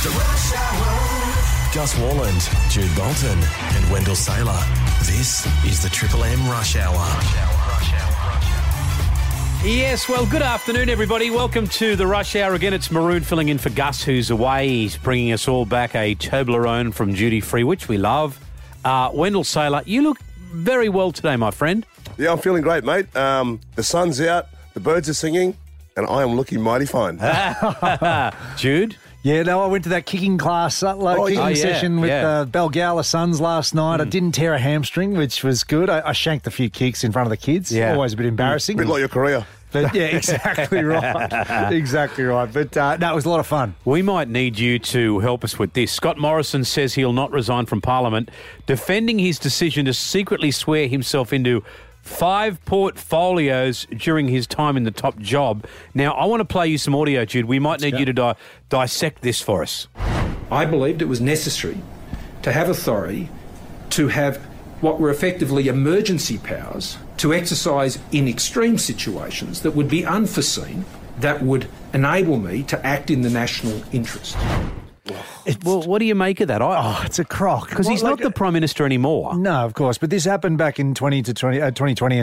The Rush Hour. Gus Walland, Jude Bolton and Wendell Saylor. This is the Triple M Rush Hour. Yes, well, good afternoon, everybody. Welcome to the Rush Hour again. It's Maroon filling in for Gus, who's away. He's bringing us all back a Toblerone from Duty Free, which we love. Wendell Saylor, you look very well today, my friend. Yeah, I'm feeling great, mate. The sun's out, the birds are singing, and I am looking mighty fine. Jude? Yeah, no, I went to that kicking class, session with Belgala Sons last night. I didn't tear a hamstring, which was good. I shanked a few kicks in front of the kids. Yeah. Always a bit embarrassing. A bit like your career. But yeah, exactly right. Exactly right. But no, it was a lot of fun. We might need you to help us with this. Scott Morrison says he'll not resign from Parliament, defending his decision to secretly swear himself into 5 portfolios during his time in the top job. Now, I want to play you some audio, Jude. We might need you to dissect this for us. I believed it was necessary to have authority to have what were effectively emergency powers to exercise in extreme situations that would be unforeseen, that would enable me to act in the national interest. Well, what do you make of that? It's a crock. Because he's not the Prime Minister anymore. No, of course. But this happened back in 2020 and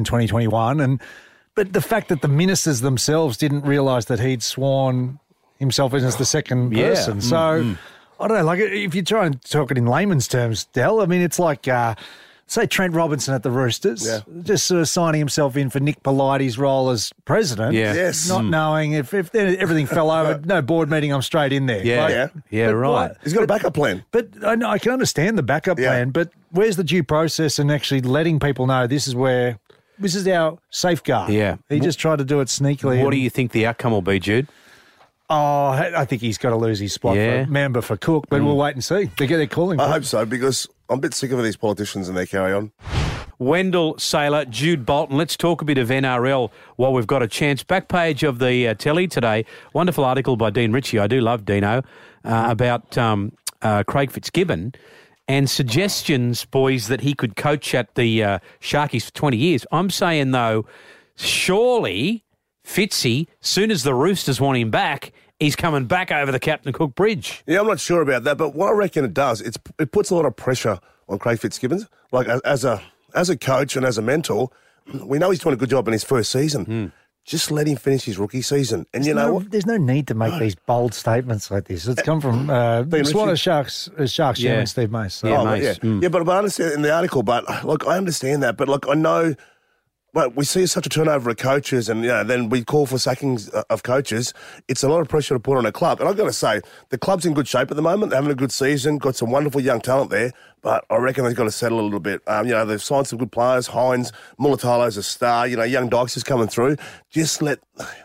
2021. But the fact that the ministers themselves didn't realise that he'd sworn himself in as the second person. So, I don't know, like if you try and talk it in layman's terms, Del, I mean, it's like... say Trent Robinson at the Roosters, just sort of signing himself in for Nick Polite's role as president, not knowing if everything fell over, no board meeting, I'm straight in there. Right. He's got a backup plan. But I can understand the backup plan, but where's the due process and actually letting people know this is our safeguard? Yeah. He just tried to do it sneakily. What do you think the outcome will be, Jude? Oh, I think he's got to lose his spot for member for Cook, but we'll wait and see. They're calling. I hope so, because I'm a bit sick of these politicians and their carry on. Wendell Saylor, Jude Bolton. Let's talk a bit of NRL while we've got a chance. Back page of the telly today, wonderful article by Dean Ritchie. I do love Dino, about Craig Fitzgibbon and suggestions, boys, that he could coach at the Sharkies for 20 years. I'm saying, though, surely Fitzy, soon as the Roosters want him back, he's coming back over the Captain Cook Bridge. Yeah, I'm not sure about that, but what I reckon it does, it puts a lot of pressure on Craig Fitzgibbon. Like, as a coach and as a mentor, we know he's doing a good job in his first season. Just let him finish his rookie season. And there's no need to make these bold statements like this. It's come from Sharks chairman Steve Mace. So. But I understand in the article, but look, I understand that. But look, I know... But we see such a turnover of coaches and then we call for sackings of coaches. It's a lot of pressure to put on a club. And I've got to say, the club's in good shape at the moment. They're having a good season, got some wonderful young talent there, but I reckon they've got to settle a little bit. They've signed some good players. Hines, Mulatalo's a star. Young Dykes is coming through. Just let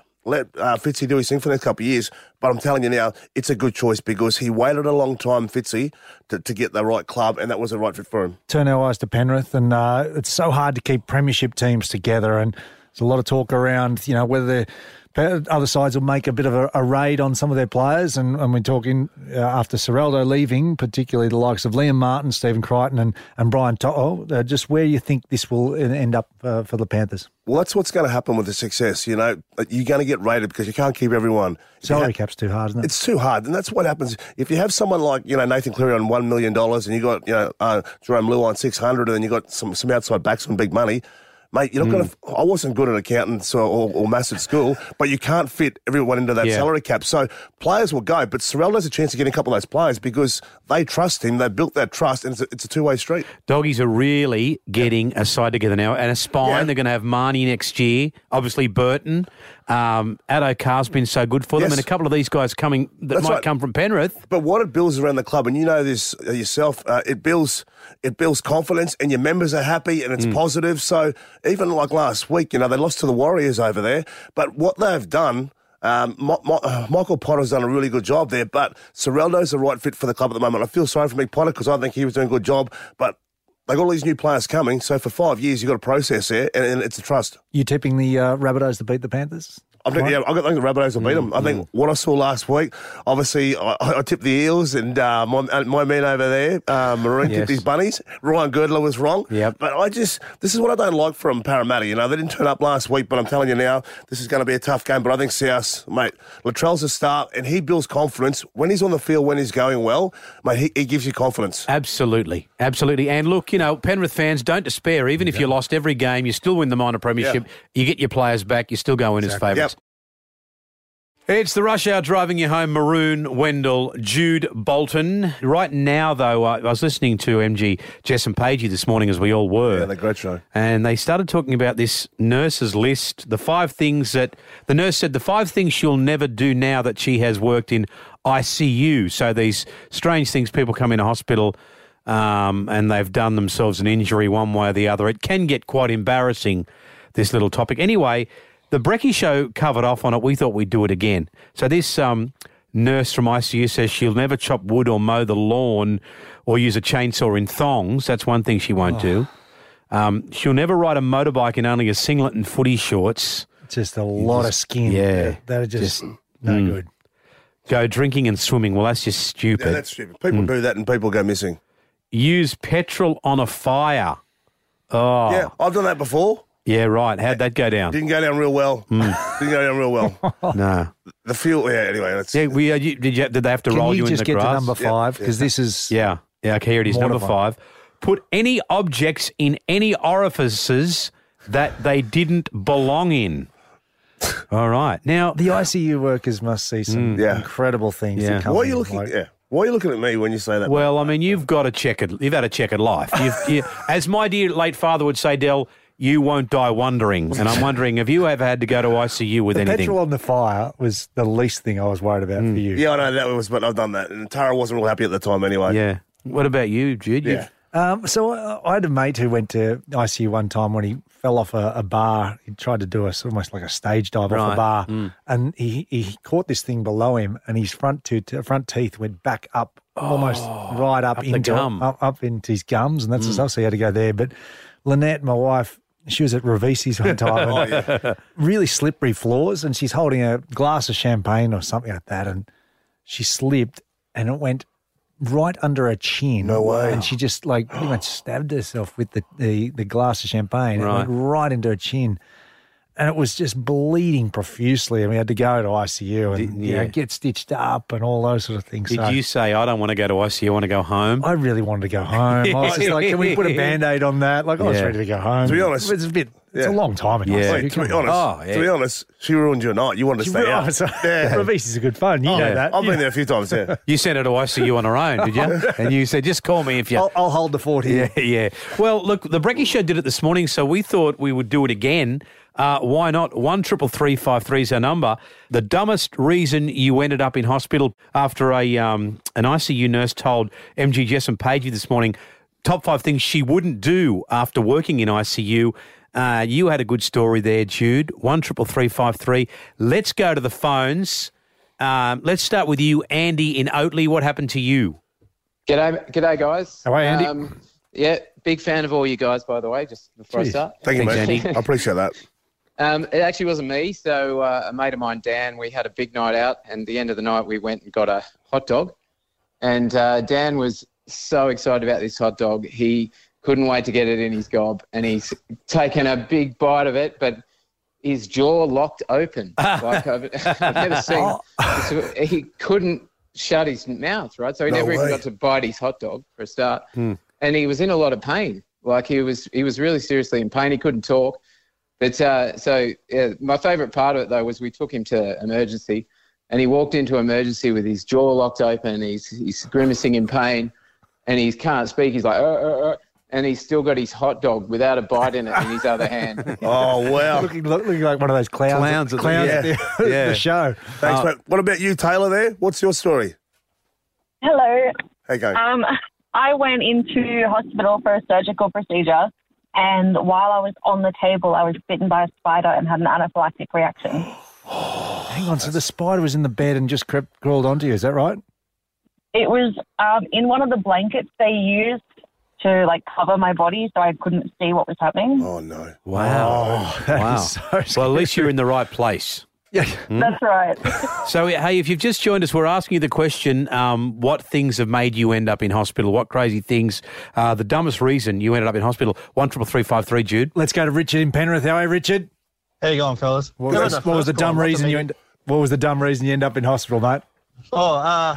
Fitzy do his thing for the next couple of years. But I'm telling you now, it's a good choice because he waited a long time, Fitzy, to get the right club, and that was the right fit for him. Turn our eyes to Penrith, and it's so hard to keep premiership teams together, and there's a lot of talk around, whether the other sides will make a bit of a raid on some of their players, and we're talking after Ciraldo leaving, particularly the likes of Liam Martin, Stephen Crichton and Brian To'o, just where you think this will end up for the Panthers? Well, that's what's going to happen with the success. You're going to get raided because you can't keep everyone. Salary cap's too hard, isn't it? It's too hard, and that's what happens. If you have someone like, Nathan Cleary on $1 million and you got, Jerome Luai on 600 and then you got some outside backs on big money, mate, you're not going to... I wasn't good at accountants or maths at school, but you can't fit everyone into that salary cap. So players will go, but Ciraldo has a chance of getting a couple of those players because they trust him. They've built that trust, and it's a two-way street. Doggies are really getting a side together now, and a spine. Yeah. They're going to have Marnie next year. Obviously, Burton. Addo Carr's been so good for them, and a couple of these guys coming that might come from Penrith. But what it builds around the club, and you know this yourself, it builds confidence, and your members are happy, and it's positive. So even like last week, they lost to the Warriors over there, but what they've done. Michael Potter's done a really good job there, but Ciraldo's the right fit for the club at the moment. I feel sorry for Mick Potter because I think he was doing a good job, but they got all these new players coming, so for 5 years you've got a process there, and it's a trust. You tipping the Rabbitohs to beat the Panthers? I think the Rabbitohs will beat them. I think what I saw last week, obviously, I tipped the Eels and my man over there, Maroon, tipped his bunnies. Ryan Girdler was wrong. Yep. But this is what I don't like from Parramatta. You know, they didn't turn up last week, but I'm telling you now, this is going to be a tough game. But I think South, mate, Latrell's a start and he builds confidence. When he's on the field, when he's going well, mate, he gives you confidence. Absolutely. And look, you know, Penrith fans, don't despair. Even if you lost every game, you still win the minor premiership. You get your players back, you still go in as favourites. It's the rush hour driving you home. Maroon, Wendell, Jude Bolton. Right now, though, I was listening to MG Jess and Pagey this morning, as we all were. Yeah, they're a great show. And they started talking about this nurse's list, the 5 things that the nurse said, the 5 things she'll never do now that she has worked in ICU. So these strange things, people come into hospital and they've done themselves an injury one way or the other. It can get quite embarrassing, this little topic. Anyway, the Brecky Show covered off on it. We thought we'd do it again. So this nurse from ICU says she'll never chop wood or mow the lawn or use a chainsaw in thongs. That's one thing she won't do. She'll never ride a motorbike in only a singlet and footy shorts. Just a lot of skin. Yeah. That are just no good. Go drinking and swimming. Well, that's just stupid. Yeah, that's stupid. People do that and people go missing. Use petrol on a fire. Oh. Yeah, I've done that before. Yeah, right. How'd that go down? Didn't go down real well. Didn't go down real well. No. The fuel, anyway. That's, Yeah, did they have to roll you in the just get grass? to number 5? Because this is... Yeah, okay, here it is, number 5. Put any objects in any orifices that they didn't belong in. All right. Now, The ICU workers must see some incredible things. Yeah. that come why are you in, looking? like- Why are you looking at me when you say that? well, I mean, you've got a checkered. You've had a checkered life. As my dear late father would say, Del, you won't die wondering. And I'm wondering, have you ever had to go to ICU with anything? Petrol on the fire was the least thing I was worried about for you. Yeah, I know that was, but I've done that, and Tara wasn't real happy at the time anyway. Yeah. What about you, Jude? Yeah. So I had a mate who went to ICU one time when he fell off a bar. He tried to do almost like a stage dive off a bar, and he caught this thing below him, and his front teeth went back up, almost right up into gum. up into his gums, and that's the stuff. So he had to go there. But Lynette, my wife, she was at Ravisi's one time. And really slippery floors, and she's holding a glass of champagne or something like that, and she slipped, and it went right under her chin. No way. And she just pretty much stabbed herself with the glass of champagne. It went right into her chin. And it was just bleeding profusely. And we had to go to ICU and you know, get stitched up and all those sort of things. Did you say, I don't want to go to ICU, I want to go home? I really wanted to go home. I was just like, can we put a Band-Aid on that? Like, I was ready to go home. To be honest, it's a long time in ICU. Wait, to be honest, she ruined your night. You wanted to stay out. Ravisi's a good fun. You know that. I've been there a few times, You sent her to ICU on her own, did you? And you said, just call me if you... I'll hold the fort here. Yeah. Well, look, the Brecky Show did it this morning, so we thought we would do it again. Why not? 133353 is our number. The dumbest reason you ended up in hospital after an ICU nurse told MG Jess and Pagey this morning, top 5 things she wouldn't do after working in ICU. You had a good story there, Jude. 133353. Let's go to the phones. Let's start with you, Andy in Oatley. What happened to you? G'day, guys. How are you, Andy? Yeah, big fan of all you guys, by the way, just before I start. Thank you, Thanks, mate. Andy. I appreciate that. It actually wasn't me. So a mate of mine, Dan, we had a big night out, and at the end of the night we went and got a hot dog. And Dan was so excited about this hot dog. He couldn't wait to get it in his gob, and he's taken a big bite of it, but his jaw locked open. Like I've never seen. He couldn't shut his mouth, right? So he never even got to bite his hot dog for a start. And he was in a lot of pain. Like he was really seriously in pain. He couldn't talk. But my favourite part of it, though, was we took him to emergency, and he walked into emergency with his jaw locked open. He's grimacing in pain, and he can't speak. He's like, and he's still got his hot dog without a bite in it in his other hand. Oh, wow. Looking like one of those clowns at the show. Thanks, mate. What about you, Taylor, there? What's your story? Hello. How you going? I went into hospital for a surgical procedure, and while I was on the table, I was bitten by a spider and had an anaphylactic reaction. Hang on, so the spider was in the bed and just crawled onto you, is that right? It was in one of the blankets they used to cover my body, so I couldn't see what was happening. Oh, no. Wow. That is so scary. Well, at least you're in the right place. Yeah. That's right. So, hey, if you've just joined us, we're asking you the question, what things have made you end up in hospital? What crazy things, the dumbest reason you ended up in hospital? 133353, Jude. Let's go to Richard in Penrith. How are you, Richard? How you going, fellas? What was the dumb reason you end up in hospital, mate? I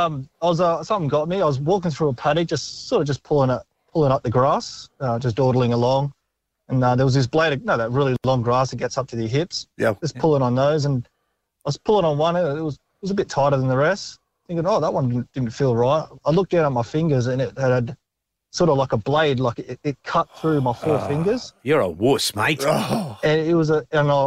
was something got me. I was walking through a paddock, just pulling up the grass, just dawdling along, and there was this blade of that really long grass that gets up to the hips. Yeah. Just pulling on those, and I was pulling on one, and it was a bit tighter than the rest. Thinking, that one didn't feel right. I looked down at my fingers, and it had sort of like a blade, like it cut through my four fingers. You're a wuss, mate. Oh. And it was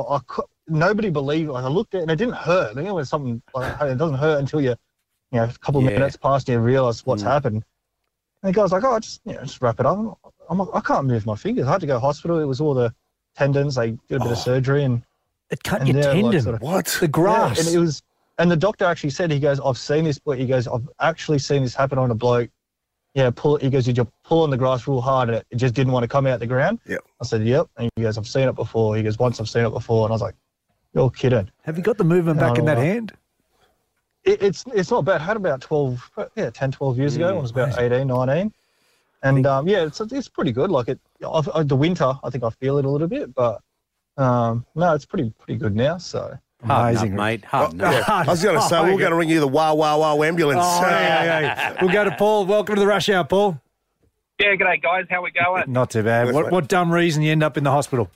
nobody believed. Like I looked at it, and it didn't hurt. I think it was something like it doesn't hurt until a couple of minutes past you realise what's happened. And the guy's like, just wrap it up. I can't move my fingers. I had to go to hospital. It was all the tendons. They did a bit of surgery and it cut your tendon. What? The grass. Yeah, and the doctor actually said, he goes, I've seen this, but he goes, I've actually seen this happen on a bloke. Yeah, he goes, you're pulling the grass real hard and it just didn't want to come out the ground. Yep. I said, yep. And he goes, I've seen it before. He goes, once I've seen it before. And I was like, you're kidding. Have you got the movement back in that hand? It's not bad. I had about 10, 12 years ago. I was about 18, 19. And, it's pretty good. Like the winter, I think I feel it a little bit. But, no, it's pretty good now, so... Amazing, mate. I was going to say, we're going to ring you the wow ambulance. We'll go to Paul. Welcome to the Rush Hour, Paul. Yeah, g'day, guys. How we going? Not too bad. What dumb reason you end up in the hospital?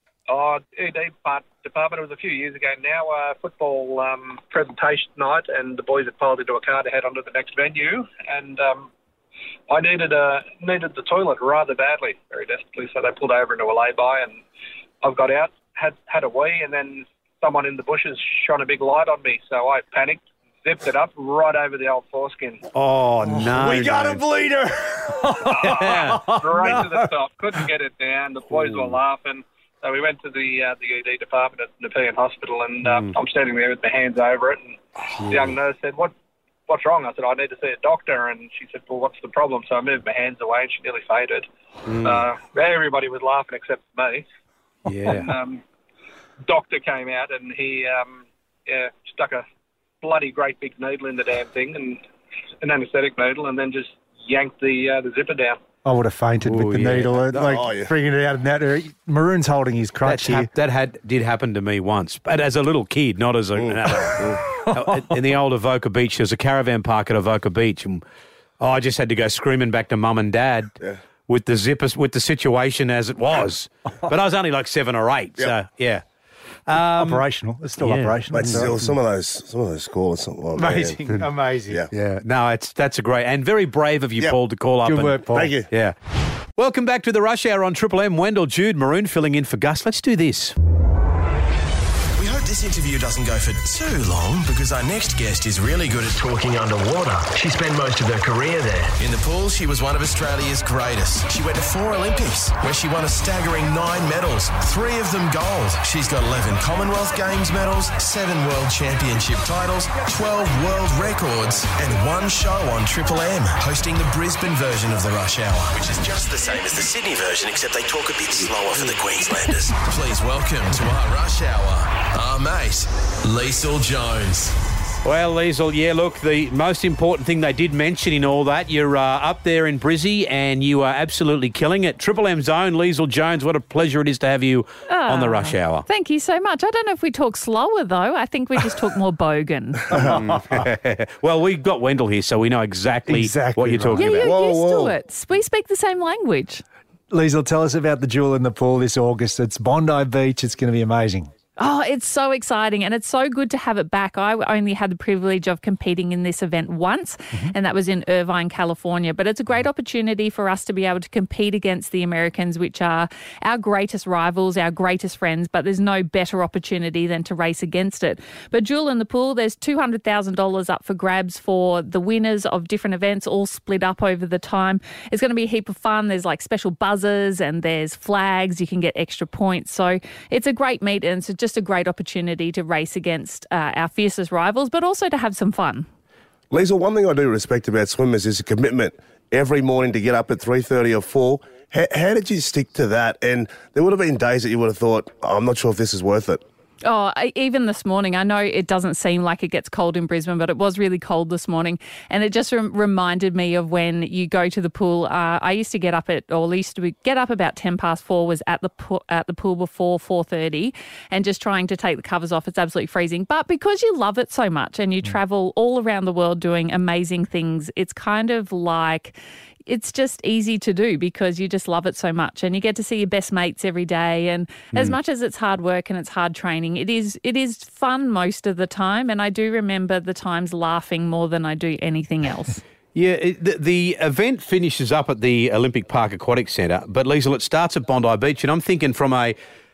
ED department. It was a few years ago now. Football presentation night, and the boys had piled into a car to head on to the next venue. And I needed the toilet rather badly, very desperately. So they pulled over into a lay-by, and I've got out, had a wee, and then someone in the bushes shone a big light on me, so I panicked, zipped it up right over the old foreskin. Oh, no. We got a bleeder. Straight to the top. Couldn't get it down. The boys were laughing. So we went to the ED department at Nepean Hospital, and I'm standing there with my hands over it, and the young nurse said, what's wrong? I said, I need to see a doctor. And she said, well, what's the problem? So I moved my hands away, and she nearly fainted. Everybody was laughing except for me. Yeah. Doctor came out and he stuck a bloody great big needle in the damn thing, and an anaesthetic needle, and then just yanked the zipper down. I would have fainted with the needle, bringing it out in that area. Maroon's holding his crutch here. That did happen to me once, but as a little kid, not as an adult. In the old Avoca Beach, there was a caravan park at Avoca Beach, and I just had to go screaming back to Mum and Dad. Yeah. With the zippers, with the situation as it was. But I was only like 7 or 8, so yeah. Operational. It's still operational. But still, some of those scores. Amazing. Yeah. No, that's a great and very brave of you, Paul, to call up. Good work, Paul. Thank you. Yeah. Welcome back to the Rush Hour on Triple M. Wendell, Jude, Maroon filling in for Gus. Let's do this. We hope this interview doesn't go for too long because our next guest is really good at talking underwater. She spent most of her career there. In the pool, she was one of Australia's greatest. She went to 4 Olympics where she won a staggering 9 medals, 3 of them gold. She's got 11 Commonwealth Games medals, 7 World Championship titles, 12 world records, and 1 show on Triple M, hosting the Brisbane version of the Rush Hour, which is just the same as the Sydney version, except they talk a bit slower for the Queenslanders. Please welcome to our Rush Hour, our mate, Liesl Jones. Well, Liesl, look, the most important thing they did mention in all that, you're up there in Brizzy and you are absolutely killing it. Triple M's own Liesl Jones, what a pleasure it is to have you on the Rush Hour. Thank you so much. I don't know if we talk slower, though. I think we just talk more bogan. Well, we've got Wendell here, so we know exactly what you're talking about. You're used to it. We speak the same language. Liesl, tell us about the Jewel in the Pool this August. It's Bondi Beach. It's going to be amazing. Oh, it's so exciting and it's so good to have it back. I only had the privilege of competing in this event once, and that was in Irvine, California. But it's a great opportunity for us to be able to compete against the Americans, which are our greatest rivals, our greatest friends, but there's no better opportunity than to race against it. But Jewel in the Pool, there's $200,000 up for grabs for the winners of different events, all split up over the time. It's going to be a heap of fun. There's like special buzzers and there's flags. You can get extra points. So it's a great meet and it's just a great opportunity to race against our fiercest rivals, but also to have some fun. Liesl, one thing I do respect about swimmers is a commitment every morning to get up at 3:30 or 4. How did you stick to that? And there would have been days that you would have thought, I'm not sure if this is worth it. Oh, even this morning, I know it doesn't seem like it gets cold in Brisbane, but it was really cold this morning. And it just reminded me of when you go to the pool. I used to get up get up about 4:10, was at the pool before 4:30 and just trying to take the covers off. It's absolutely freezing. But because you love it so much and you travel all around the world doing amazing things, it's kind of like... It's just easy to do because you just love it so much and you get to see your best mates every day. And as much as it's hard work and it's hard training, it is fun most of the time. And I do remember the times laughing more than I do anything else. Yeah, the event finishes up at the Olympic Park Aquatic Centre, but Liesl, it starts at Bondi Beach. And I'm thinking from a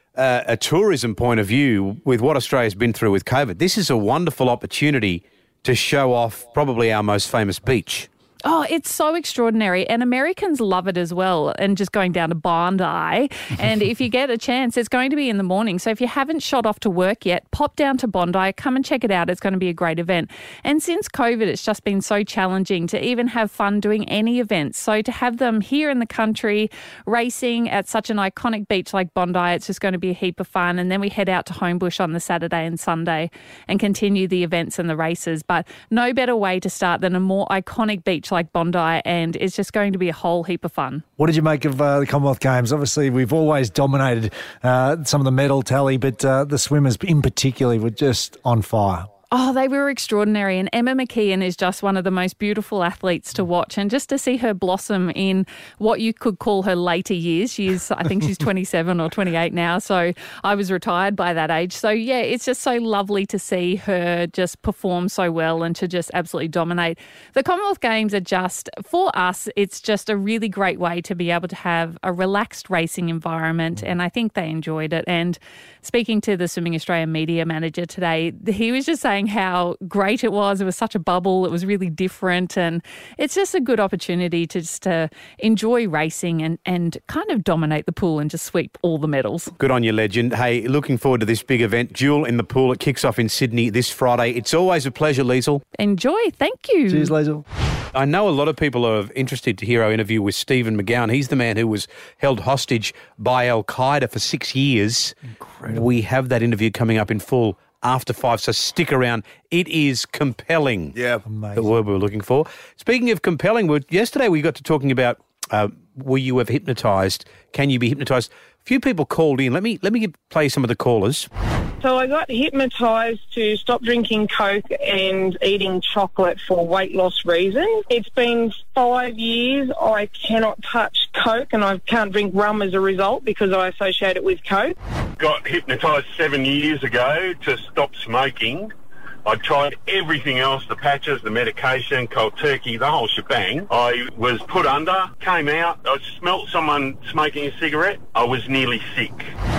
tourism point of view, with what Australia's been through with COVID, this is a wonderful opportunity to show off probably our most famous beach. Oh, it's so extraordinary. And Americans love it as well. And just going down to Bondi. And if you get a chance, it's going to be in the morning. So if you haven't shot off to work yet, pop down to Bondi, come and check it out. It's going to be a great event. And since COVID, it's just been so challenging to even have fun doing any events. So to have them here in the country, racing at such an iconic beach like Bondi, it's just going to be a heap of fun. And then we head out to Homebush on the Saturday and Sunday and continue the events and the races. But no better way to start than a more iconic beach like Bondi, and it's just going to be a whole heap of fun. What did you make of the Commonwealth Games? Obviously, we've always dominated some of the medal tally, but the swimmers in particular were just on fire. Oh, they were extraordinary. And Emma McKeon is just one of the most beautiful athletes to watch. And just to see her blossom in what you could call her later years. I think she's 27 or 28 now. So I was retired by that age. So, yeah, it's just so lovely to see her just perform so well and to just absolutely dominate. The Commonwealth Games are just, for us, it's just a really great way to be able to have a relaxed racing environment. And I think they enjoyed it. And speaking to the Swimming Australia media manager today, he was just saying how great it was. It was such a bubble. It was really different. And it's just a good opportunity to just enjoy racing and kind of dominate the pool and just sweep all the medals. Good on you, legend. Hey, looking forward to this big event. Duel in the Pool. It kicks off in Sydney this Friday. It's always a pleasure, Liesl. Enjoy. Thank you. Cheers, Liesl. I know a lot of people are interested to hear our interview with Stephen McGowan. He's the man who was held hostage by Al-Qaeda for 6 years. Incredible. We have that interview coming up in full after 5, so stick around. It is compelling. Yeah. Amazing. The word we were looking for. Speaking of compelling, yesterday we got to talking about were you ever hypnotised? Can you be hypnotised? A few people called in. Let me play some of the callers. So I got hypnotised to stop drinking Coke and eating chocolate for weight loss reasons. It's been 5 years. I cannot touch Coke and I can't drink rum as a result because I associate it with Coke. Got hypnotised 7 years ago to stop smoking. I tried everything else, the patches, the medication, cold turkey, the whole shebang. I was put under, came out, I smelt someone smoking a cigarette. I was nearly sick.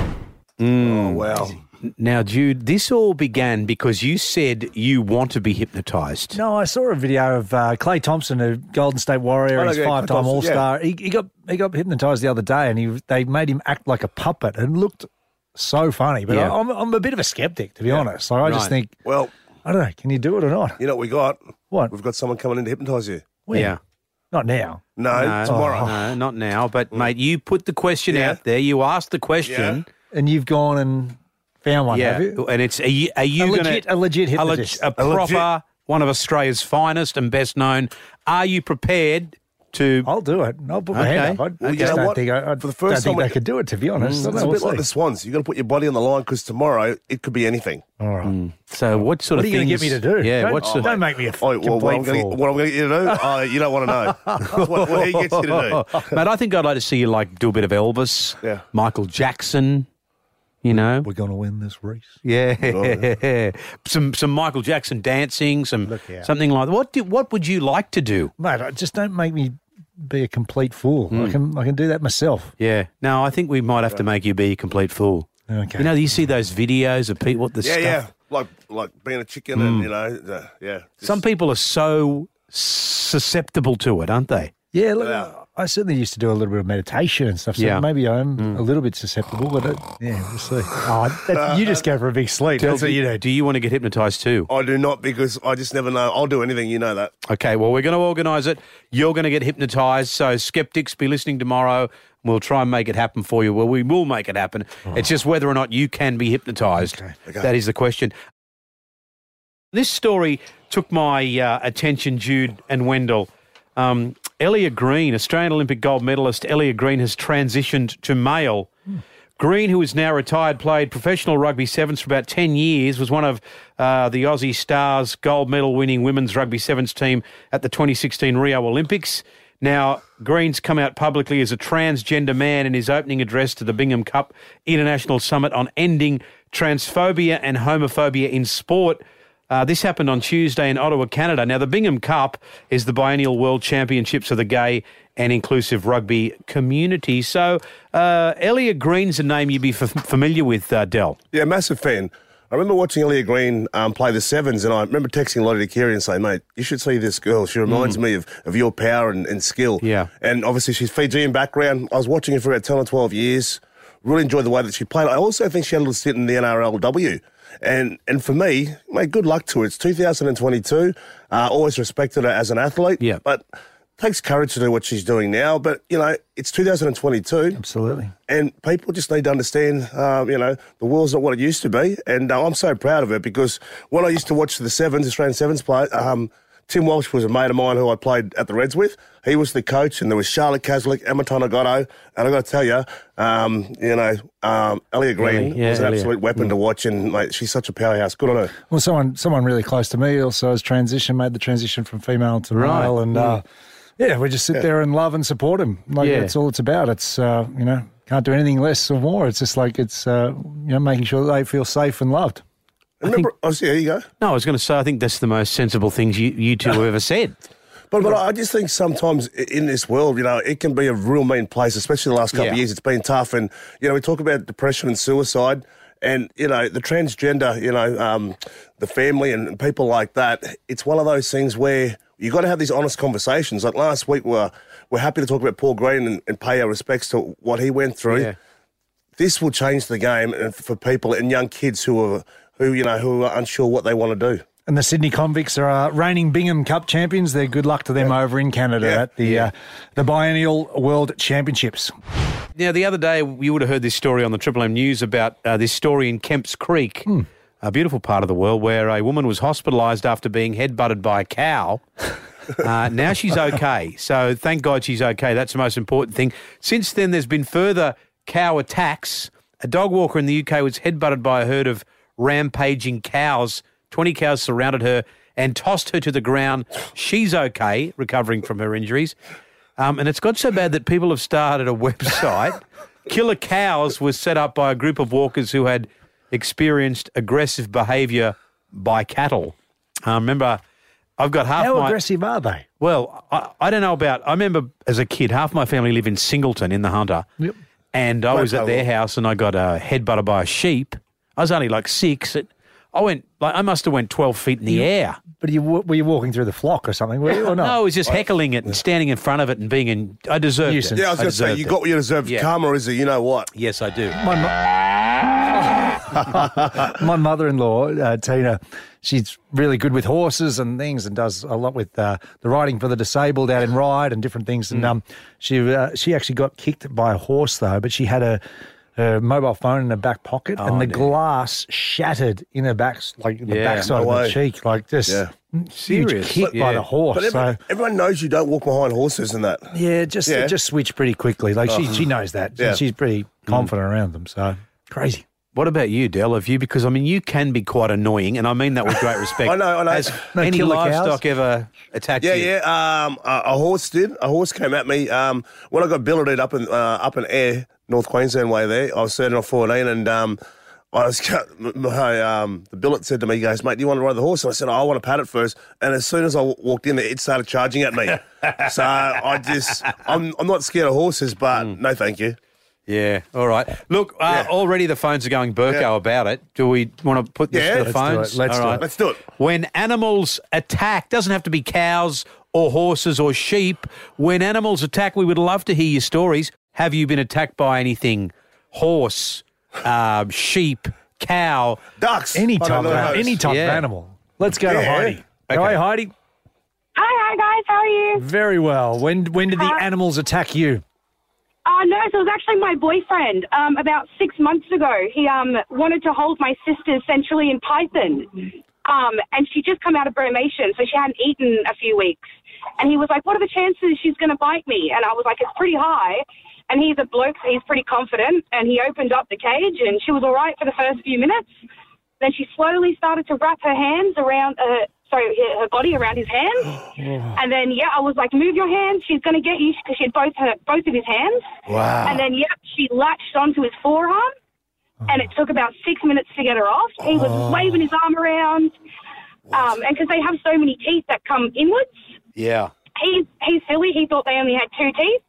Oh, wow. Now, Jude, this all began because you said you want to be hypnotised. No, I saw a video of Clay Thompson, a Golden State Warrior, he's five-time All-Star. Yeah. He got hypnotised the other day and they made him act like a puppet and looked so funny. But yeah. I'm a bit of a skeptic, to be honest. So I just think, well, I don't know, can you do it or not? You know what we got? What? We've got someone coming in to hypnotise you. When? Yeah. Not now. No, tomorrow. No, not now. But, mate, you put the question out there. You asked the question. Yeah. And you've gone and found one, have you? And it's, are you going to... A legit hypnotist. A proper, one of Australia's finest and best known. Are you prepared to... I'll do it. I'll put my hand up. I just don't think I could do it, to be honest. It's a bit like the Swans. You've got to put your body on the line because tomorrow it could be anything. All right. So what sort of things... What are you going to get me to do? Yeah, don't make me a complete fool. What I'm going to get you to do? You don't want to know. what he gets you to do. Mate, I think I'd like to see you do a bit of Elvis, Michael Jackson... You know, we're going to win this race. Yeah, some Michael Jackson dancing, something like that. What would you like to do, mate? Just don't make me be a complete fool. I can do that myself. Yeah. No, I think we might have to make you be a complete fool. Okay. You know, you see those videos of people stuff. Yeah, like being a chicken, and Some people are so susceptible to it, aren't they? Yeah. Look, I certainly used to do a little bit of meditation and stuff, so maybe I'm a little bit susceptible, but we'll see. You just go for a big sleep. That's what you do. Do you want to get hypnotised too? I do not, because I just never know. I'll do anything, you know that. Okay, well, we're going to organise it. You're going to get hypnotised, so skeptics, be listening tomorrow. We'll try and make it happen for you. Well, we will make it happen. It's just whether or not you can be hypnotised. Okay. That is the question. This story took my attention, Jude and Wendell. Ellia Green, Australian Olympic gold medalist Ellia Green, has transitioned to male. Green, who is now retired, played professional rugby sevens for about 10 years, was one of the Aussie Stars gold medal winning women's rugby sevens team at the 2016 Rio Olympics. Now, Green's come out publicly as a transgender man in his opening address to the Bingham Cup International Summit on ending transphobia and homophobia in sport. This happened on Tuesday in Ottawa, Canada. Now, the Bingham Cup is the biennial World Championships of the gay and inclusive rugby community. So, Ellia Green's a name you'd be familiar with, Del. Yeah, massive fan. I remember watching Ellia Green play the sevens, and I remember texting Lottie Kiri and saying, mate, you should see this girl. She reminds me of your power and skill. Yeah. And obviously she's Fijian background. I was watching her for about 10 or 12 years. Really enjoyed the way that she played. I also think she had a little stint in the NRLW. And for me, mate, good luck to her. It's 2022. Always respected her as an athlete. Yeah. But takes courage to do what she's doing now. But, it's 2022. Absolutely. And people just need to understand, the world's not what it used to be. And I'm so proud of it, because when I used to watch the sevens, Australian sevens play, Tim Walsh was a mate of mine who I played at the Reds with. He was the coach, and there was Charlotte Caslick, Emma Tonegotto, and I've got to tell you, Ellia Green was an absolute weapon to watch, and mate, she's such a powerhouse. Good on her. Well, someone really close to me also has made the transition from female to male, and we just sit there and love and support him. That's all it's about. It's can't do anything less or more. It's just like it's making sure that they feel safe and loved. Here you go. No, I was going to say, I think that's the most sensible things you two have ever said. But I just think sometimes in this world, it can be a real mean place, especially the last couple of years. It's been tough. And, we talk about depression and suicide, and, the transgender, the family and people like that. It's one of those things where you got to have these honest conversations. Like last week, we're happy to talk about Paul Green and pay our respects to what he went through. Yeah. This will change the game for people and young kids who are unsure what they want to do. And the Sydney Convicts are reigning Bingham Cup champions. They're good luck to them over in Canada at the biennial World Championships. Now, the other day, you would have heard this story on the Triple M News about this story in Kemps Creek, a beautiful part of the world, where a woman was hospitalised after being headbutted by a cow. Now she's okay. So thank God she's okay. That's the most important thing. Since then, there's been further cow attacks. A dog walker in the UK was headbutted by a herd of rampaging cows. 20 cows surrounded her and tossed her to the ground. She's okay, recovering from her injuries. And it's got so bad that people have started a website. Killer Cows was set up by a group of walkers who had experienced aggressive behaviour by cattle. Remember, I've got half How aggressive are they? Well, I don't know about... I remember as a kid, half my family lived in Singleton in the Hunter. Yep. And I was at their house and I got headbutted by a sheep. I was only like 6. I must have went 12 feet in the air. But were you walking through the flock or something, were you, or not? No, I was just heckling it and standing in front of it and being I deserved it. Yeah, I was going to say, you got what you deserved. Yeah. Karma is a you-know-what. Yes, I do. My mother-in-law, Tina, she's really good with horses and things and does a lot with the riding for the disabled out in Ryde and different things. And she actually got kicked by a horse, though, but she had her mobile phone in her back pocket and the glass shattered in her back, like the backside of her cheek, like just huge kick by the horse. But everyone knows you don't walk behind horses and that. Yeah, it just switched pretty quickly. Like she knows that. Yeah. She's pretty confident around them, so crazy. What about you, Del? Have you? Because, you can be quite annoying, and I mean that with great respect. I know. Has any livestock ever attacked you? Yeah. A horse did. A horse came at me when I got billeted up in Ayr, North Queensland way there. I was starting off 14, and the billet said to me, he goes, mate, do you want to ride the horse? And I said, I want to pat it first. And as soon as I walked in there, it started charging at me. So I'm not scared of horses, but no thank you. Yeah, all right. Look, already the phones are going Burko about it. Do we want to put this to the phones? Let's do it. Let's do it. When animals attack, doesn't have to be cows or horses or sheep. When animals attack, we would love to hear your stories. Have you been attacked by anything? Horse, sheep, cow, ducks, any type of animal. Let's go to Heidi. Okay. Hi, Heidi. Hi guys, how are you? Very well. When did the animals attack you? No, so it was actually my boyfriend. About 6 months ago, he wanted to hold my sister's Centralian python. And she'd just come out of bromation, so she hadn't eaten a few weeks. And he was like, what are the chances she's going to bite me? And I was like, it's pretty high. And he's a bloke, so he's pretty confident. And he opened up the cage, and she was all right for the first few minutes. Then she slowly started to wrap her hands around, her body around his hands. And then, I was like, move your hands. She's going to get you, because she had both of his hands. Wow. And then, she latched onto his forearm. And it took about 6 minutes to get her off. He was waving his arm around. And because they have so many teeth that come inwards. Yeah. He's silly. He thought they only had 2 teeth.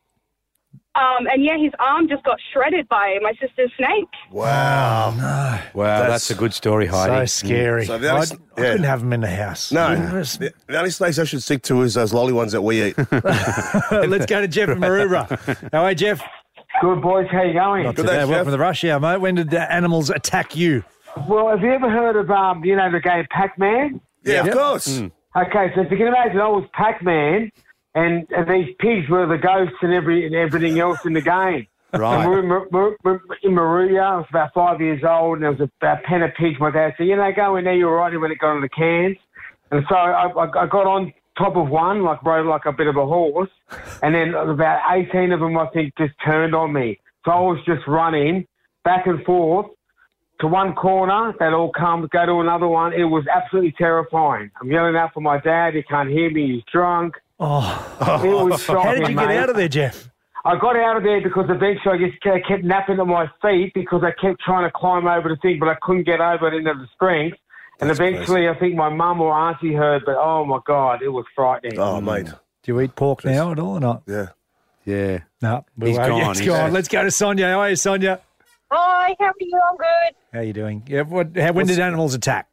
His arm just got shredded by my sister's snake. Wow. Wow, that's a good story, Heidi. So scary. So I couldn't have them in the house. No. The only snakes I should stick to is those lolly ones that we eat. Let's go to Jeff from Maroubra. How are you, Jeff? Good, boys. How you going? Not too bad. Welcome to the rush hour, mate. When did the animals attack you? Well, have you ever heard of, the game Pac-Man? Yeah, of course. Okay, so if you can imagine, I was Pac-Man, and these pigs were the ghosts and everything else in the game. Right. And we were in Maruya. I was about 5 years old, and there was a pen of pigs. My dad said, go in there, you're right, when it got on the cans. And so I got on top of one, rode like a bit of a horse, and then about 18 of them, I think, just turned on me. So I was just running back and forth to one corner, they'd all come, go to another one. It was absolutely terrifying. I'm yelling out for my dad. He can't hear me. He's drunk. It was shocking, How did you get out of there, Jeff? I got out of there because eventually I just kept napping at my feet because I kept trying to climb over the thing, but I couldn't get over it into the strength. And eventually I think my mum or auntie heard, but oh, my God, it was frightening. Oh, mate. Do you eat pork now at all or not? Yeah. Yeah. No. He's gone. He's gone. Let's go to Sonia. How are you, Sonia? Hi, how are you? I'm good. How are you doing? Yeah. When did animals attack?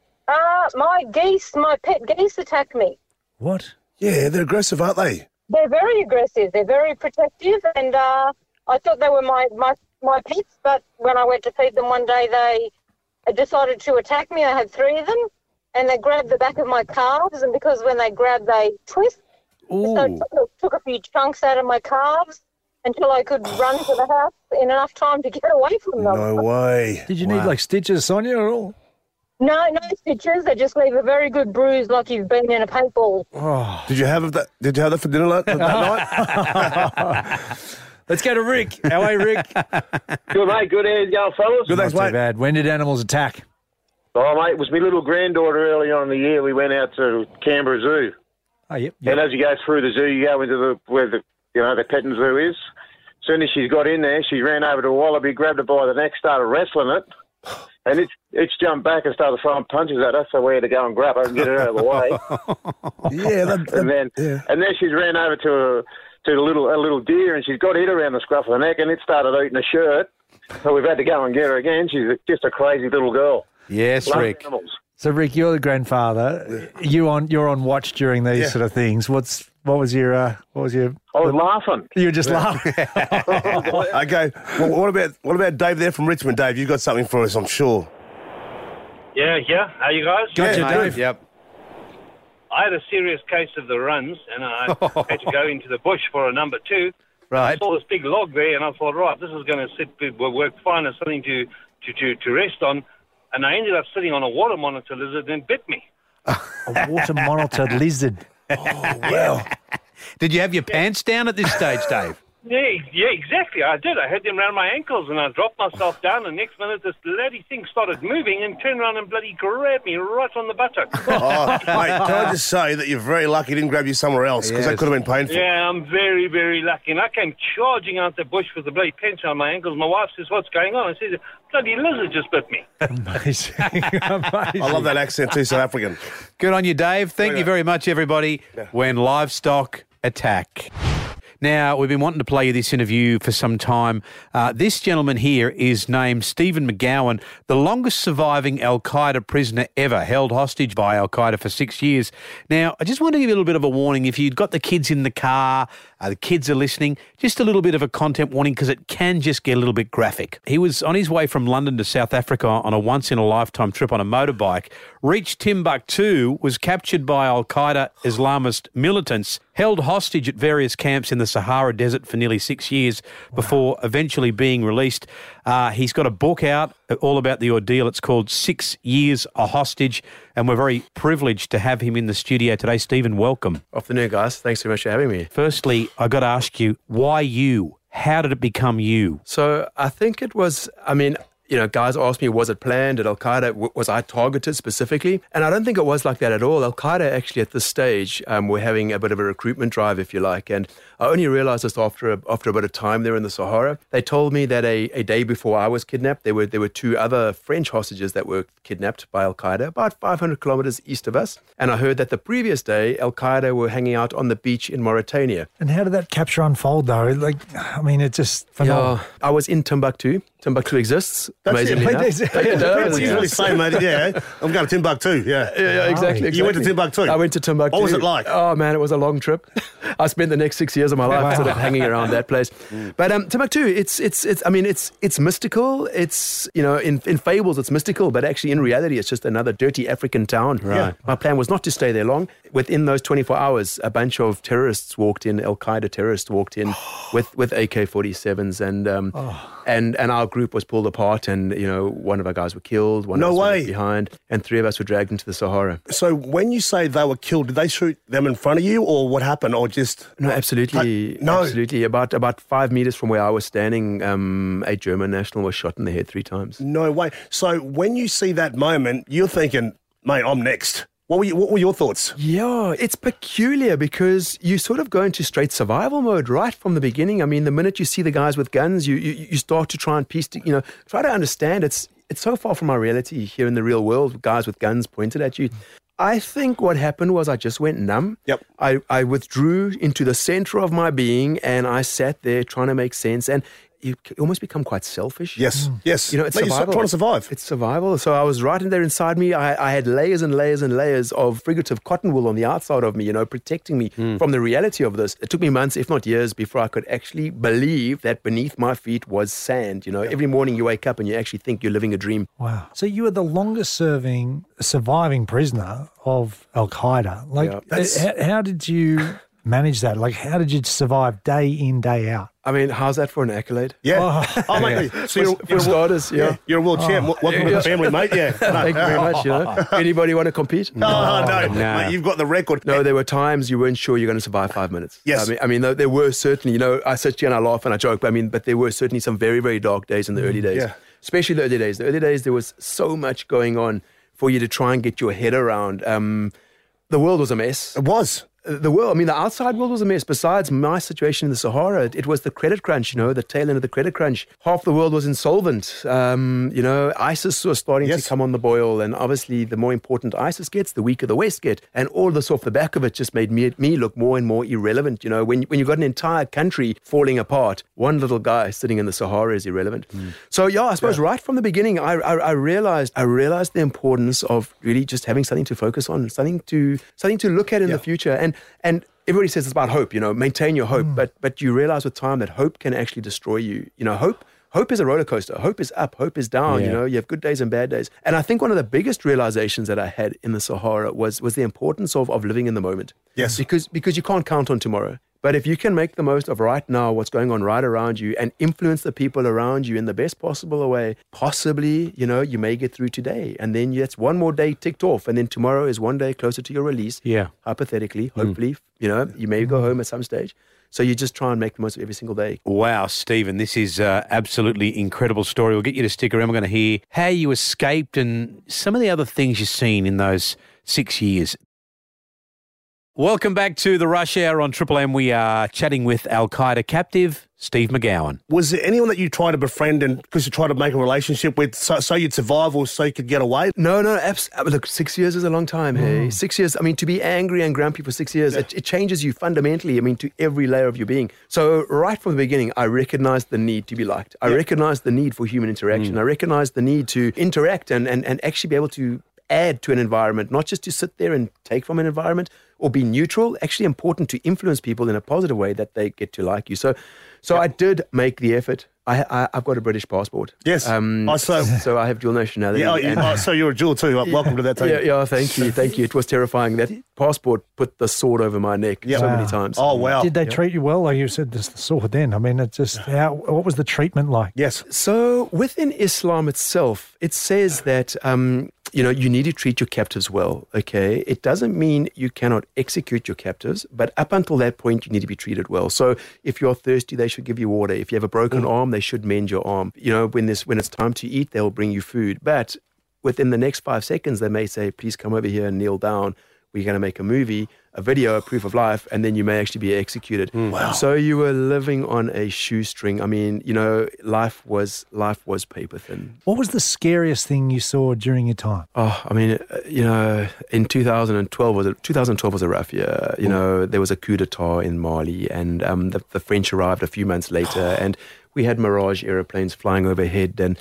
My pet geese attacked me. What? Yeah, they're aggressive, aren't they? They're very aggressive. They're very protective, and I thought they were my pets, but when I went to feed them one day, they decided to attack me. I had 3 of them, and they grabbed the back of my calves, and because when they grab, they twist. Ooh. So it took a few chunks out of my calves until I could run to the house in enough time to get away from them. No way. Did you need stitches, Sonia, or all? No stitches. They just leave a very good bruise, like you've been in a paintball. Oh. Did you have that? Did you have that for dinner that night? Let's go to Rick. How are you, Rick? Good, mate. Good. How's it going, fellas? Good, Not too bad. When did animals attack? Oh, mate, it was my little granddaughter early on in the year. We went out to Canberra Zoo. Oh, yep. And as you go through the zoo, you go into where the petting zoo is. As soon as she's got in there, she ran over to a wallaby, grabbed it by the neck, started wrestling it. And it's jumped back and started throwing punches at us, so we had to go and grab her and get her out of the way. And then she's ran over to a little deer, and she's got it around the scruff of the neck, and it started eating a shirt. So we've had to go and get her again. She's just a crazy little girl. Yes, Love Rick. animals. So, Rick, you're the grandfather. You're on watch during these sort of things. What was your? I was laughing. You were just laughing. Okay. Well, what about Dave there from Richmond? Dave, you've got something for us, I'm sure. Yeah. How you guys? Gotcha, Dave. Yep. I had a serious case of the runs, and I had to go into the bush for a number 2. Right. I saw this big log there, and I thought, right, this is going to work fine as something to rest on. And I ended up sitting on a water monitor lizard and it bit me. A water monitor lizard. Oh, wow. Did you have your pants down at this stage, Dave? Yeah, exactly. I did. I had them around my ankles, and I dropped myself down, and next minute this bloody thing started moving and turned around and bloody grabbed me right on the buttock. Oh, mate, can I just say that you're very lucky it didn't grab you somewhere else, because that could have been painful. Yeah, I'm very, very lucky. And I came charging out the bush with the bloody pencil on my ankles. My wife says, what's going on? I said, bloody lizard just bit me. Amazing. I love that accent too, South African. Good on you, Dave. Thank you very much, everybody. When livestock attack. Now, we've been wanting to play you this interview for some time. This gentleman here is named Stephen McGowan, the longest surviving Al-Qaeda prisoner ever, held hostage by Al-Qaeda for 6 years. Now, I just want to give you a little bit of a warning. If you've got the kids in the car, the kids are listening, just a little bit of a content warning because it can just get a little bit graphic. He was on his way from London to South Africa on a once-in-a-lifetime trip on a motorbike, reached Timbuktu, was captured by Al-Qaeda Islamist militants, held hostage at various camps in the Sahara Desert for nearly 6 years before eventually being released. He's got a book out all about the ordeal. It's called 6 Years a Hostage, and we're very privileged to have him in the studio today. Stephen, welcome. Afternoon, guys. Thanks so much for having me. Firstly, I got to ask you, why you? How did it become you? So I think it was, guys asked me, was it planned? Did Al-Qaeda, was I targeted specifically? And I don't think it was like that at all. Al-Qaeda actually at this stage were having a bit of a recruitment drive, if you like. And I only realized this after a bit of time there in the Sahara. They told me that a day before I was kidnapped, there were two other French hostages that were kidnapped by Al-Qaeda, about 500 kilometers east of us. And I heard that the previous day, Al-Qaeda were hanging out on the beach in Mauritania. And how did that capture unfold, though? It's just phenomenal. Yeah, I was in Timbuktu. Timbuktu exists. That's amazingly enough. It's really same, mate. Yeah, I'm going to Timbuktu. Yeah, exactly. You went to Timbuktu. I went to Timbuktu. What was it like? Oh man, it was a long trip. I spent the next 6 years of my life sort of hanging around that place. But Timbuktu, it's mystical. It's in fables it's mystical, but actually in reality it's just another dirty African town. Right. My plan was not to stay there long. Within those 24 hours, a bunch of terrorists walked in. Al-Qaeda terrorists walked in with AK-47s and our group was pulled apart, and one of our guys were killed. One of us was behind, and 3 of us were dragged into the Sahara. So when you say they were killed, did they shoot them in front of you, or what happened, or just no? Absolutely, absolutely. About 5 meters from where I was standing, a German national was shot in the head 3 times. No way. So when you see that moment, you're thinking, mate, I'm next. What were your thoughts? Yeah, it's peculiar because you sort of go into straight survival mode right from the beginning. I mean, the minute you see the guys with guns, you start to try and try to understand. It's so far from our reality here in the real world, guys with guns pointed at you. I think what happened was I just went numb. Yep. I withdrew into the center of my being and I sat there trying to make sense, and you almost become quite selfish. Yes, yes. It's survival. You're trying to survive. It's survival. So I was right in there inside me. I had layers and layers and layers of frigative cotton wool on the outside of me, protecting me from the reality of this. It took me months, if not years, before I could actually believe that beneath my feet was sand. Every morning you wake up and you actually think you're living a dream. Wow. So you were the longest surviving prisoner of Al-Qaeda. How did you manage that? How did you survive day in, day out? I mean, how's that for an accolade? Yeah. Mate. So for starters, yeah. You're a world champ. Welcome to the family, mate. Yeah. Thank you very much. Anybody want to compete? No. Mate, you've got the record. No, there were times you weren't sure you're going to survive 5 minutes. Yes. I mean, there were certainly, I sit here and I laugh and I joke, but there were certainly some very, very dark days in the early days. Yeah. Especially the early days. The early days, there was so much going on for you to try and get your head around. The world was a mess. It was. The world, the outside world was a mess. Besides my situation in the Sahara, it was the credit crunch, the tail end of the credit crunch. Half the world was insolvent. ISIS was starting to come on the boil. And obviously, the more important ISIS gets, the weaker the West get. And all this off the back of it just made me look more and more irrelevant. When you've got an entire country falling apart, one little guy sitting in the Sahara is irrelevant. So, I suppose right from the beginning, I realized the importance of really just having something to focus on, something to look at in the future. And everybody says it's about hope, maintain your hope. But you realize with time that hope can actually destroy you. Hope is a roller coaster. Hope is up, hope is down. You have good days and bad days. And I think one of the biggest realizations that I had in the Sahara was the importance of living in the moment. Yes. Because you can't count on tomorrow. But if you can make the most of right now, what's going on right around you, and influence the people around you in the best possible way, possibly, you may get through today. And then that's one more day ticked off. And then tomorrow is one day closer to your release. Yeah. Hypothetically, hopefully, you may go home at some stage. So you just try and make the most of every single day. Wow, Stephen, this is absolutely incredible story. We'll get you to stick around. We're going to hear how you escaped and some of the other things you've seen in those 6 years. Welcome back to the Rush Hour on Triple M. We are chatting with Al-Qaeda captive Steve McGowan. Was there anyone that you tried to befriend and because you tried to make a relationship with so you'd survive or so you could get away? No. Look, 6 years is a long time, hey? 6 years, I mean, to be angry and grumpy for 6 years, it changes you fundamentally, I mean, to every layer of your being. So right from the beginning, I recognized the need to be liked. I recognized the need for human interaction. I recognized the need to interact and actually be able to add to an environment, not just to sit there and take from an environment or be neutral, actually important to influence people in a positive way that they get to like you. So I did make the effort. I've got a British passport. Yes. So I have dual nationality. So you're a dual too. Welcome to that team. Yeah, thank you. It was terrifying. That passport put the sword over my neck so many times. Oh, wow. Did they treat you well? Like you said, this the sword then. I mean, it's just, what was the treatment like? Yes. So within Islam itself, it says that, you need to treat your captives well, okay? It doesn't mean you cannot execute your captives, but up until that point, you need to be treated well. So if you're thirsty, they should give you water. If you have a broken arm, they should mend your arm. When it's time to eat, they'll bring you food. But within the next 5 seconds, they may say, please come over here and kneel down. We're going to make a movie, a video, a proof of life, and then you may actually be executed. Wow. So you were living on a shoestring. I mean, life was paper thin. What was the scariest thing you saw during your time? Oh, I mean, in 2012 was a rough year. There was a coup d'etat in Mali, and the French arrived a few months later, and we had Mirage aeroplanes flying overhead, and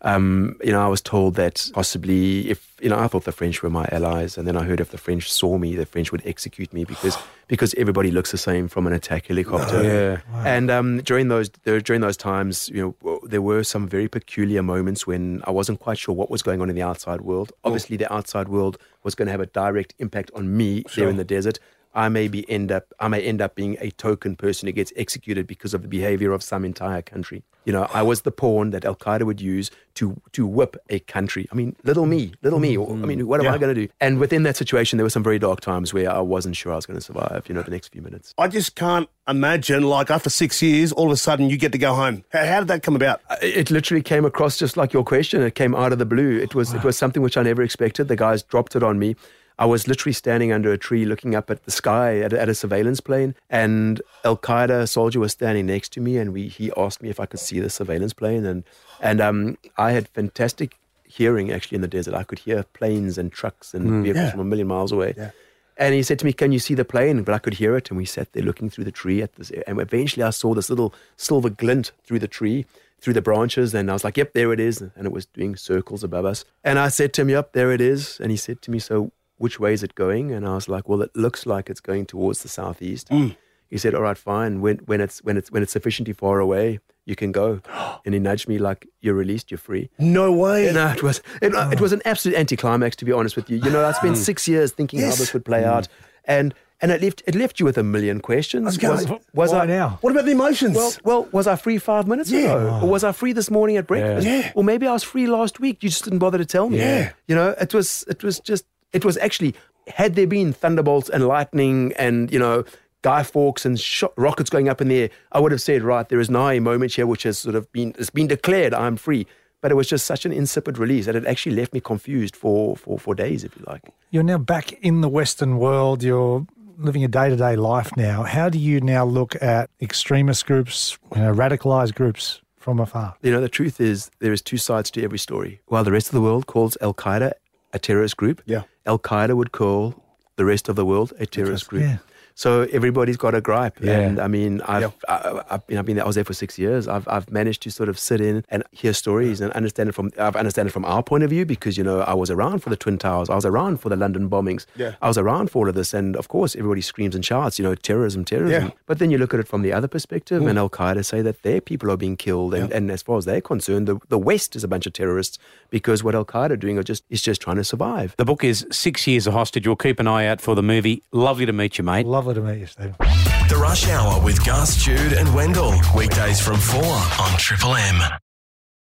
I was told that possibly I thought the French were my allies, and then I heard if the French saw me, the French would execute me because everybody looks the same from an attack helicopter. Yeah. Wow. And during those times, there were some very peculiar moments when I wasn't quite sure what was going on in the outside world. Obviously, the outside world was going to have a direct impact on me there in the desert. I may end up being a token person who gets executed because of the behavior of some entire country. I was the pawn that Al-Qaeda would use to whip a country. I mean, little me. What am I going to do? And within that situation, there were some very dark times where I wasn't sure I was going to survive, the next few minutes. I just can't imagine, like, after 6 years, all of a sudden you get to go home. How did that come about? It literally came across just like your question. It came out of the blue. It was something which I never expected. The guys dropped it on me. I was literally standing under a tree looking up at the sky at a surveillance plane, and Al-Qaeda soldier was standing next to me, and he asked me if I could see the surveillance plane, and I had fantastic hearing actually in the desert. I could hear planes and trucks and vehicles from a million miles away. Yeah. And he said to me, "Can you see the plane?" But I could hear it, and we sat there looking through the tree at this, and eventually I saw this little silver glint through the tree, through the branches, and I was like, "Yep, there it is," and it was doing circles above us. And I said to him, "Yep, there it is," and he said to me, "So which way is it going?" And I was like, "Well, it looks like it's going towards the southeast." He said, "All right, fine. When it's sufficiently far away, you can go." And he nudged me like, "You're released. You're free." No way. No, it was an absolute anticlimax, to be honest with you. I spent 6 years thinking how this would play out, and it left you with a million questions. Why now? What about the emotions? Well, was I free 5 minutes ago? Or was I free this morning at breakfast? Yeah. Or maybe I was free last week. You just didn't bother to tell me. Yeah. It was actually, had there been thunderbolts and lightning and, Guy Fawkes and rockets going up in the air, I would have said, right, there is now a moment here which has sort of it's been declared I'm free. But it was just such an insipid release that it actually left me confused for days, if you like. You're now back in the Western world. You're living a day-to-day life now. How do you now look at extremist groups, radicalised groups from afar? The truth is there is two sides to every story. While the rest of the world calls Al-Qaeda a terrorist group, Al-Qaeda would call the rest of the world a terrorist group. Yeah. So everybody's got a gripe, and I mean, I was there for 6 years. I've managed to sort of sit in and hear stories and understand it from our point of view because I was around for the Twin Towers, I was around for the London bombings, I was around for all of this, and of course everybody screams and shouts, terrorism. Yeah. But then you look at it from the other perspective, and Al Qaeda say that their people are being killed, and as far as they're concerned, the West is a bunch of terrorists because what Al Qaeda are doing is just trying to survive. The book is 6 Years a Hostage. We'll keep an eye out for the movie. Lovely to meet you, mate. Lovely to meet you, Steve. The Rush Hour with Gus, Jude and Wendell. Weekdays from 4 on Triple M.